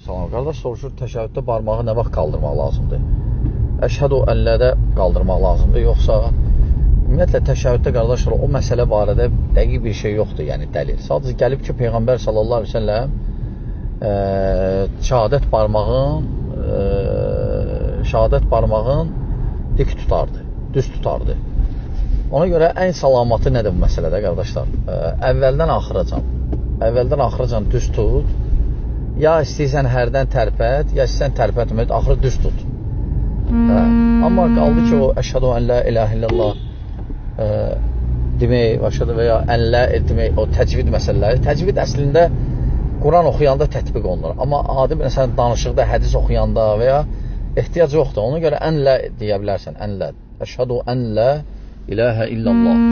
Salam. Qardaş soruşur, təşəhhüddə barmağı nə vaxt qaldırmaq lazımdır? Əşhədu əllədə qaldırmaq lazımdır, yoxsa ümumiyyətlə təşəhhüddə qardaşlar o məsələ barədə dəqiq bir şey yoxdur, yəni dəlil. Sadəcə gəlib ki, Peyğəmbər sallallahu əleyhi və səlləm şahadət barmağın dik tutardı, düz tutardı. Ona görə ən salamatı nədir bu məsələdə qardaşlar? Əvvəldən axıracan düz tut. Ya istəyirsən hərdən tərpət, ya istəyirsən tərpətməyət, axırı düz tut. Amma qaldı ki, o əşhədu ən la ilahə illallah demək, başladı və ya ən la demək, o təcvid məsələləri. Təcvid əslində Quran oxuyanda tətbiq olunur. Amma adi məsələn danışıqda, hədis oxuyanda və ya ehtiyac yoxdur. Ona görə ən la deyə bilərsən, ən la. Əşhədu ən la ilahə illallah.